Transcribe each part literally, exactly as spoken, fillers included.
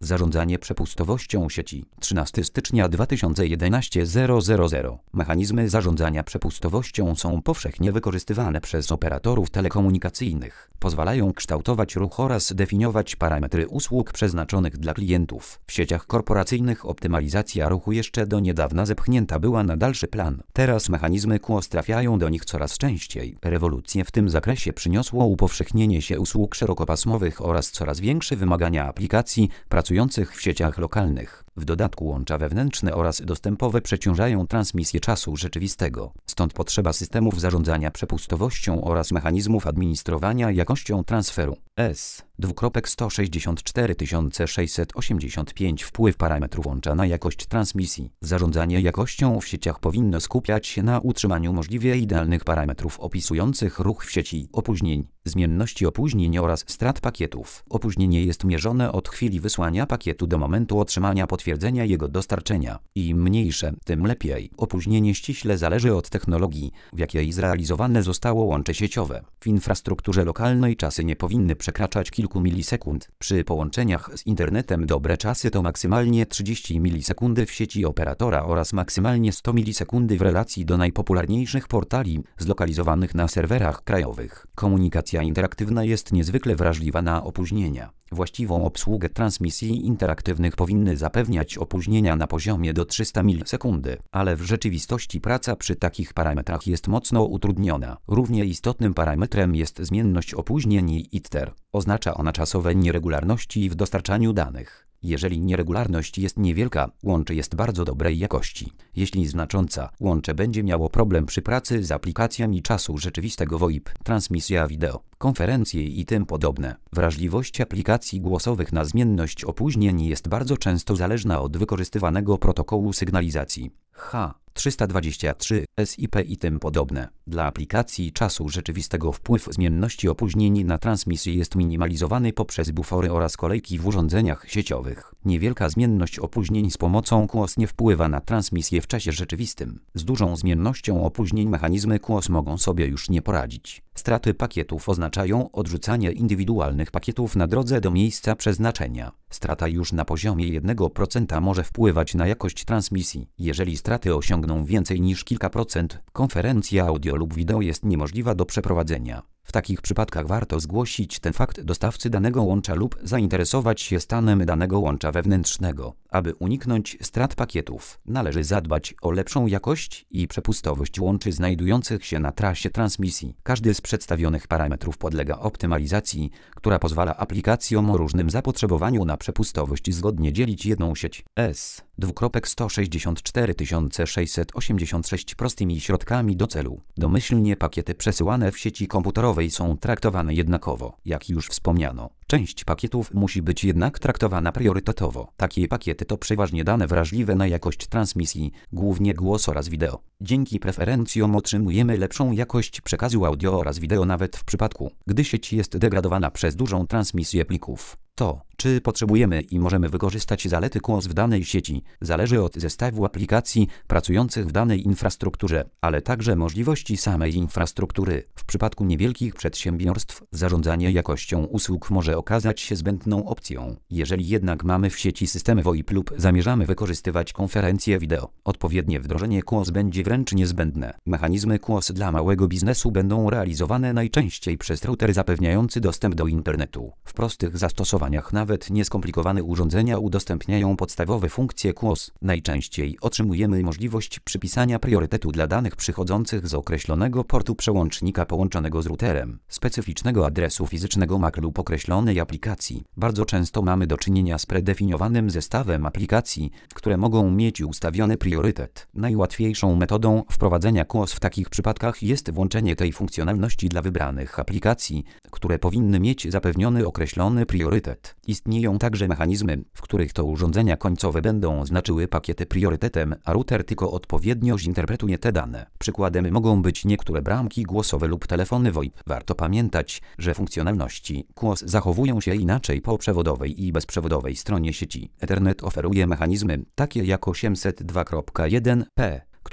Zarządzanie przepustowością sieci. trzynastego stycznia dwa tysiące jedenastego zero zero zero. Mechanizmy zarządzania przepustowością są powszechnie wykorzystywane przez operatorów telekomunikacyjnych. Pozwalają kształtować ruch oraz definiować parametry usług przeznaczonych dla klientów. W sieciach korporacyjnych optymalizacja ruchu jeszcze do niedawna zepchnięta była na dalszy plan. Teraz mechanizmy Q o S trafiają do nich coraz częściej. Rewolucję w tym zakresie przyniosło upowszechnienie się usług szerokopasmowych oraz coraz większe wymagania aplikacji pracujących w sieciach lokalnych. W dodatku łącza wewnętrzne oraz dostępowe przeciążają transmisję czasu rzeczywistego. Stąd potrzeba systemów zarządzania przepustowością oraz mechanizmów administrowania jakością transferu. S. sto sześćdziesiąt cztery tysiące sześćset osiemdziesiąt pięć Wpływ parametrów łącza na jakość transmisji. Zarządzanie jakością w sieciach powinno skupiać się na utrzymaniu możliwie idealnych parametrów opisujących ruch w sieci, opóźnień, zmienności opóźnień oraz strat pakietów. Opóźnienie jest mierzone od chwili wysłania pakietu do momentu otrzymania potwierdzenia jego dostarczenia. Im mniejsze, tym lepiej. Opóźnienie ściśle zależy od technologii, w jakiej zrealizowane zostało łącze sieciowe. W infrastrukturze lokalnej czasy nie powinny przekraczać kilku milisekund. Przy połączeniach z internetem dobre czasy to maksymalnie trzydzieści milisekund w sieci operatora oraz maksymalnie sto milisekund w relacji do najpopularniejszych portali zlokalizowanych na serwerach krajowych. Komunikacja interaktywna jest niezwykle wrażliwa na opóźnienia. Właściwą obsługę transmisji interaktywnych powinny zapewniać opóźnienia na poziomie do trzystu milisekund, ale w rzeczywistości praca przy takich parametrach jest mocno utrudniona. Równie istotnym parametrem jest zmienność opóźnień I T R. Oznacza ona czasowe nieregularności w dostarczaniu danych. Jeżeli nieregularność jest niewielka, łącze jest bardzo dobrej jakości. Jeśli znacząca, łącze będzie miało problem przy pracy z aplikacjami czasu rzeczywistego V O I P, transmisja wideo, konferencje i tym podobne. Wrażliwość aplikacji głosowych na zmienność opóźnień jest bardzo często zależna od wykorzystywanego protokołu sygnalizacji H trzysta dwadzieścia trzy, S I P i tym podobne. Dla aplikacji czasu rzeczywistego wpływ zmienności opóźnień na transmisję jest minimalizowany poprzez bufory oraz kolejki w urządzeniach sieciowych. Niewielka zmienność opóźnień z pomocą Q o S nie wpływa na transmisję w czasie rzeczywistym. Z dużą zmiennością opóźnień mechanizmy Q o S mogą sobie już nie poradzić. Straty pakietów oznaczają odrzucanie indywidualnych pakietów na drodze do miejsca przeznaczenia. Strata już na poziomie jednego procenta może wpływać na jakość transmisji. Jeżeli straty osiągną więcej niż kilka procent, konferencja audio lub wideo jest niemożliwa do przeprowadzenia. W takich przypadkach warto zgłosić ten fakt dostawcy danego łącza lub zainteresować się stanem danego łącza wewnętrznego. Aby uniknąć strat pakietów, należy zadbać o lepszą jakość i przepustowość łączy znajdujących się na trasie transmisji. Każdy z przedstawionych parametrów podlega optymalizacji, która pozwala aplikacjom o różnym zapotrzebowaniu na przepustowość zgodnie dzielić jedną sieć. S. sto sześćdziesiąt cztery tysiące sześćset osiemdziesiąt sześć Prostymi środkami do celu. Domyślnie pakiety przesyłane w sieci komputerowej są traktowane jednakowo, jak już wspomniano. Część pakietów musi być jednak traktowana priorytetowo. Takie pakiety to przeważnie dane wrażliwe na jakość transmisji, głównie głos oraz wideo. Dzięki preferencjom otrzymujemy lepszą jakość przekazu audio oraz wideo nawet w przypadku, gdy sieć jest degradowana przez dużą transmisję plików. To, czy potrzebujemy i możemy wykorzystać zalety Q o S w danej sieci, zależy od zestawu aplikacji pracujących w danej infrastrukturze, ale także możliwości samej infrastruktury. W przypadku niewielkich przedsiębiorstw zarządzanie jakością usług może okazać się zbędną opcją. Jeżeli jednak mamy w sieci systemy V O I P lub zamierzamy wykorzystywać konferencje wideo, odpowiednie wdrożenie Q o S będzie wręcz niezbędne. Mechanizmy Q o S dla małego biznesu będą realizowane najczęściej przez router zapewniający dostęp do internetu. W prostych zastosowaniach nawet nieskomplikowane urządzenia udostępniają podstawowe funkcje Q o S. Najczęściej otrzymujemy możliwość przypisania priorytetu dla danych przychodzących z określonego portu przełącznika połączonego z routerem, specyficznego adresu fizycznego M A C lub określonej aplikacji. Bardzo często mamy do czynienia z predefiniowanym zestawem aplikacji, które mogą mieć ustawiony priorytet. Najłatwiejszą metodą wprowadzenia Q o S w takich przypadkach jest włączenie tej funkcjonalności dla wybranych aplikacji, które powinny mieć zapewniony określony priorytet. Istnieją także mechanizmy, w których to urządzenia końcowe będą znaczyły pakiety priorytetem, a router tylko odpowiednio zinterpretuje te dane. Przykładem mogą być niektóre bramki głosowe lub telefony V O I P. Warto pamiętać, że funkcjonalności Q o S zachowują się inaczej po przewodowej i bezprzewodowej stronie sieci. Ethernet oferuje mechanizmy takie jak osiemset dwa kropka jeden p, które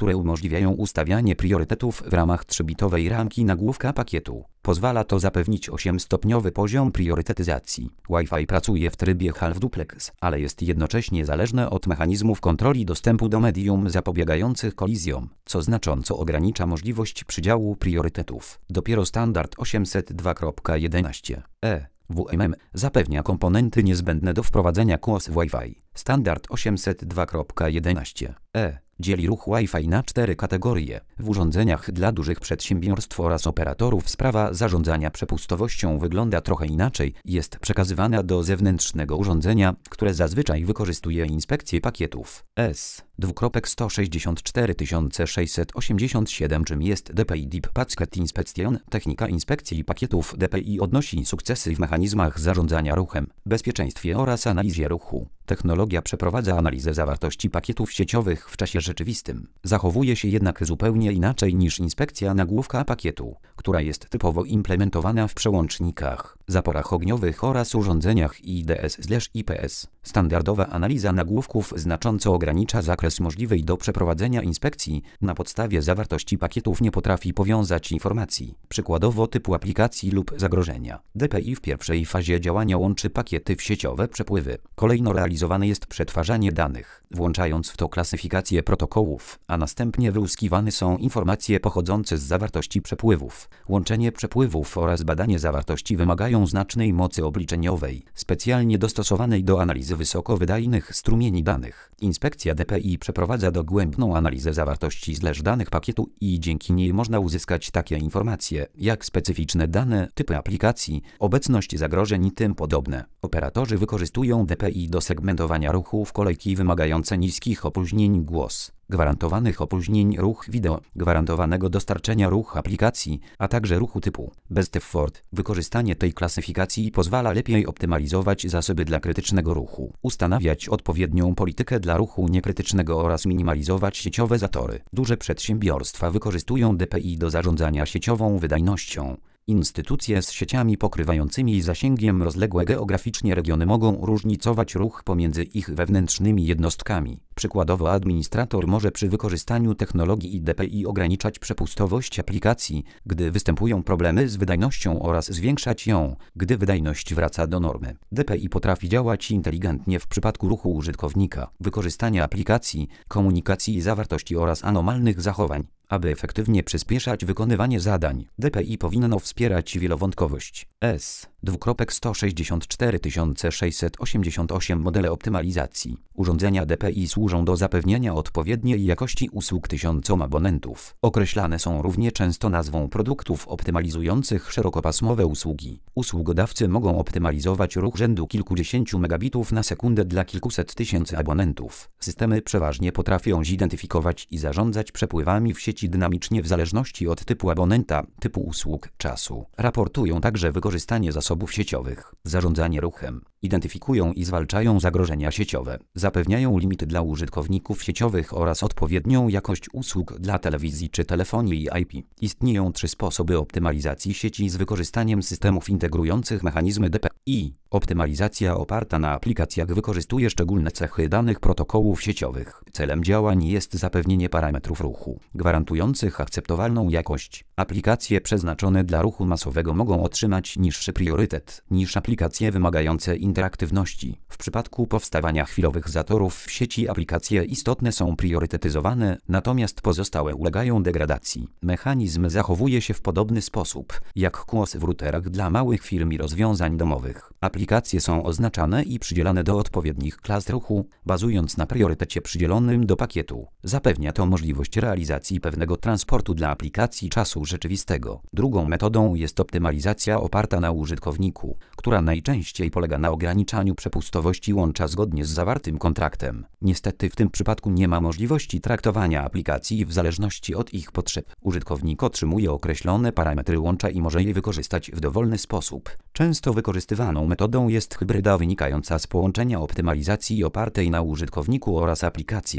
które umożliwiają ustawianie priorytetów w ramach trzybitowej ramki nagłówka pakietu. Pozwala to zapewnić osiemstopniowy poziom priorytetyzacji. Wi-Fi pracuje w trybie half duplex, ale jest jednocześnie zależne od mechanizmów kontroli dostępu do medium zapobiegających kolizjom, co znacząco ogranicza możliwość przydziału priorytetów. Dopiero standard osiemset dwa kropka jedenaście e W M M zapewnia komponenty niezbędne do wprowadzenia Q o S w Wi-Fi. Standard osiemset dwa kropka jedenaście e dzieli ruch Wi-Fi na cztery kategorie. W urządzeniach dla dużych przedsiębiorstw oraz operatorów sprawa zarządzania przepustowością wygląda trochę inaczej. Jest przekazywana do zewnętrznego urządzenia, które zazwyczaj wykorzystuje inspekcję pakietów. S sto sześćdziesiąt cztery tysiące sześćset osiemdziesiąt siedem Czym jest D P I Deep Packet Inspection? Technika inspekcji pakietów D P I odnosi sukcesy w mechanizmach zarządzania ruchem, bezpieczeństwie oraz analizie ruchu. Technologia przeprowadza analizę zawartości pakietów sieciowych w czasie rzeczywistym. Zachowuje się jednak zupełnie inaczej niż inspekcja nagłówka pakietu, która jest typowo implementowana w przełącznikach, zaporach ogniowych oraz urządzeniach I D S/I P S. Standardowa analiza nagłówków znacząco ogranicza zakres możliwej do przeprowadzenia inspekcji. Na podstawie zawartości pakietów nie potrafi powiązać informacji, przykładowo typu aplikacji lub zagrożenia. D P I w pierwszej fazie działania łączy pakiety w sieciowe przepływy. Kolejno realizowane jest przetwarzanie danych, włączając w to klasyfikację protokołów, a następnie wyłuskiwane są informacje pochodzące z zawartości przepływów. Łączenie przepływów oraz badanie zawartości wymagają znacznej mocy obliczeniowej, specjalnie dostosowanej do analizy wysokowydajnych strumieni danych. Inspekcja D P I przeprowadza dogłębną analizę zawartości zleż danych pakietu i dzięki niej można uzyskać takie informacje, jak specyficzne dane, typy aplikacji, obecność zagrożeń i tym podobne. Operatorzy wykorzystują D P I do segmentowania ruchu w kolejki wymagające niskich opóźnień głos, gwarantowanych opóźnień ruch wideo, gwarantowanego dostarczenia ruch aplikacji, a także ruchu typu Best Effort. Wykorzystanie tej klasyfikacji pozwala lepiej optymalizować zasoby dla krytycznego ruchu, ustanawiać odpowiednią politykę dla ruchu niekrytycznego oraz minimalizować sieciowe zatory. Duże przedsiębiorstwa wykorzystują D P I do zarządzania sieciową wydajnością. Instytucje z sieciami pokrywającymi zasięgiem rozległe geograficznie regiony mogą różnicować ruch pomiędzy ich wewnętrznymi jednostkami. Przykładowo administrator może przy wykorzystaniu technologii D P I ograniczać przepustowość aplikacji, gdy występują problemy z wydajnością oraz zwiększać ją, gdy wydajność wraca do normy. D P I potrafi działać inteligentnie w przypadku ruchu użytkownika, wykorzystania aplikacji, komunikacji zawartości oraz anomalnych zachowań. Aby efektywnie przyspieszać wykonywanie zadań, D P I powinno wspierać wielowątkowość. S sto sześćdziesiąt cztery tysiące sześćset osiemdziesiąt osiem Modele optymalizacji. Urządzenia D P I służą do zapewnienia odpowiedniej jakości usług tysiącom abonentów. Określane są równie często nazwą produktów optymalizujących szerokopasmowe usługi. Usługodawcy mogą optymalizować ruch rzędu kilkudziesięciu megabitów na sekundę dla kilkuset tysięcy abonentów. Systemy przeważnie potrafią zidentyfikować i zarządzać przepływami w sieci dynamicznie w zależności od typu abonenta, typu usług, czasu. Raportują także wykorzystanie zasobów sieciowych, zarządzanie ruchem, identyfikują i zwalczają zagrożenia sieciowe, zapewniają limity dla użytkowników sieciowych oraz odpowiednią jakość usług dla telewizji czy telefonii I P. Istnieją trzy sposoby optymalizacji sieci z wykorzystaniem systemów integrujących mechanizmy D P I. Optymalizacja oparta na aplikacjach wykorzystuje szczególne cechy danych protokołów sieciowych. Celem działań jest zapewnienie parametrów ruchu, gwarantujących akceptowalną jakość. Aplikacje przeznaczone dla ruchu masowego mogą otrzymać niższy priorytet niż aplikacje wymagające interaktywności. W przypadku powstawania chwilowych zatorów w sieci aplikacje istotne są priorytetyzowane, natomiast pozostałe ulegają degradacji. Mechanizm zachowuje się w podobny sposób, jak Q o S w routerach dla małych firm i rozwiązań domowych. Aplikacje są oznaczane i przydzielane do odpowiednich klas ruchu, bazując na priorytecie przydzielonym do pakietu. Zapewnia to możliwość realizacji pewnego transportu dla aplikacji czasu rzeczywistego. Drugą metodą jest optymalizacja oparta na użytkowniku, która najczęściej polega na ograniczaniu przepustowości łącza zgodnie z zawartym kontraktem. Niestety w tym przypadku nie ma możliwości traktowania aplikacji w zależności od ich potrzeb. Użytkownik otrzymuje określone parametry łącza i może je wykorzystać w dowolny sposób. Często wykorzystywaną metodą jest hybryda wynikająca z połączenia optymalizacji opartej na użytkowniku oraz aplikacjach.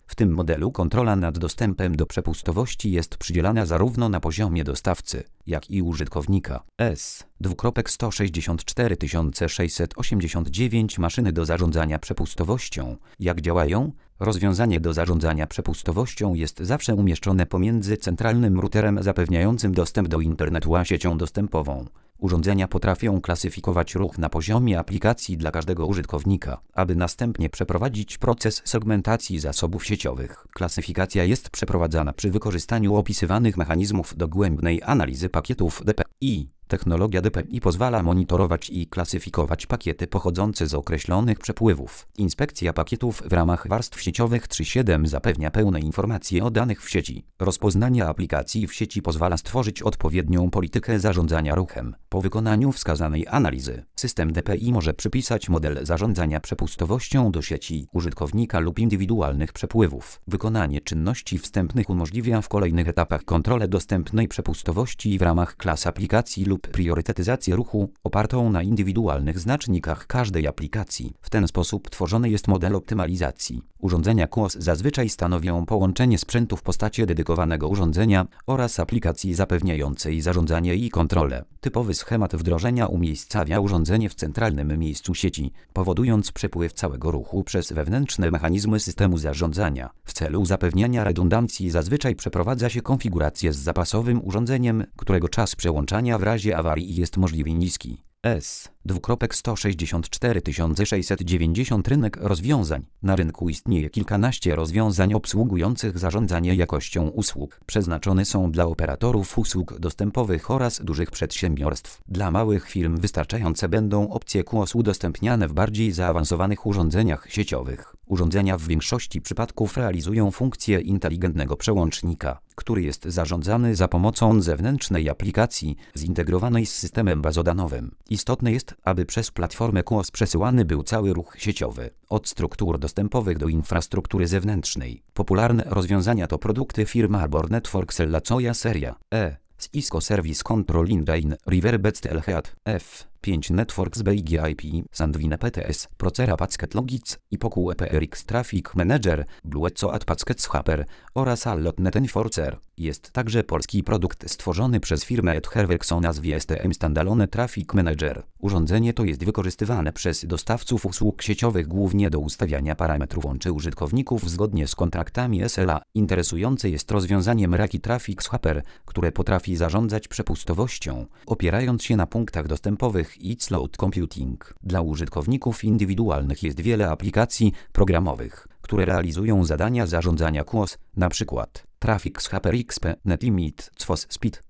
W tym modelu kontrola nad dostępem do przepustowości jest przydzielana zarówno na poziomie dostawcy, jak i użytkownika. S sto sześćdziesiąt cztery tysiące sześćset osiemdziesiąt dziewięć Maszyny do zarządzania przepustowością. Jak działają? Rozwiązanie do zarządzania przepustowością jest zawsze umieszczone pomiędzy centralnym routerem zapewniającym dostęp do internetu a siecią dostępową. Urządzenia potrafią klasyfikować ruch na poziomie aplikacji dla każdego użytkownika, aby następnie przeprowadzić proces segmentacji zasobów sieciowych. Klasyfikacja jest przeprowadzana przy wykorzystaniu opisywanych mechanizmów dogłębnej analizy pakietów D P I. Technologia D P I pozwala monitorować i klasyfikować pakiety pochodzące z określonych przepływów. Inspekcja pakietów w ramach warstw sieciowych trzy siedem zapewnia pełne informacje o danych w sieci. Rozpoznanie aplikacji w sieci pozwala stworzyć odpowiednią politykę zarządzania ruchem. Po wykonaniu wskazanej analizy, system D P I może przypisać model zarządzania przepustowością do sieci użytkownika lub indywidualnych przepływów. Wykonanie czynności wstępnych umożliwia w kolejnych etapach kontrolę dostępnej przepustowości w ramach klas aplikacji lub priorytetyzację ruchu opartą na indywidualnych znacznikach każdej aplikacji. W ten sposób tworzony jest model optymalizacji. Urządzenia Q O S zazwyczaj stanowią połączenie sprzętu w postaci dedykowanego urządzenia oraz aplikacji zapewniającej zarządzanie i kontrolę. Typowy schemat wdrożenia umiejscawia urządzenie w centralnym miejscu sieci, powodując przepływ całego ruchu przez wewnętrzne mechanizmy systemu zarządzania. W celu zapewniania redundancji zazwyczaj przeprowadza się konfigurację z zapasowym urządzeniem, którego czas przełączania w razie awarii jest możliwie niski. S sto sześćdziesiąt cztery tysiące sześćset dziewięćdziesiąt Rynek rozwiązań. Na rynku istnieje kilkanaście rozwiązań obsługujących zarządzanie jakością usług. Przeznaczone są dla operatorów usług dostępowych oraz dużych przedsiębiorstw. Dla małych firm wystarczające będą opcje Q O S udostępniane w bardziej zaawansowanych urządzeniach sieciowych. Urządzenia w większości przypadków realizują funkcję inteligentnego przełącznika, który jest zarządzany za pomocą zewnętrznej aplikacji zintegrowanej z systemem bazodanowym. Istotne jest, aby przez platformę Q O S przesyłany był cały ruch sieciowy, od struktur dostępowych do infrastruktury zewnętrznej. Popularne rozwiązania to produkty firm Arbor Networks, Lacoya Seria E, Cisco Service Control Engine, Riverbed L Head, F pięć Networks B I G I P, Sandvine P T S, Procera Packet Logic, Ipoku E P R X Traffic Manager, Bluetooth Packet Swapper oraz Allotnet Enforcer. Jest także polski produkt stworzony przez firmę Edherwerks o nazwie S T M Standalone Traffic Manager. Urządzenie to jest wykorzystywane przez dostawców usług sieciowych głównie do ustawiania parametrów łączy użytkowników zgodnie z kontraktami S L A. Interesujące jest rozwiązanie Meraki Traffic Swapper, które potrafi zarządzać przepustowością, opierając się na punktach dostępowych i cloud computing. Dla użytkowników indywidualnych jest wiele aplikacji programowych, które realizują zadania zarządzania Q O S, np. Traffic Swapper X P, NetLimit, C F O S Speed.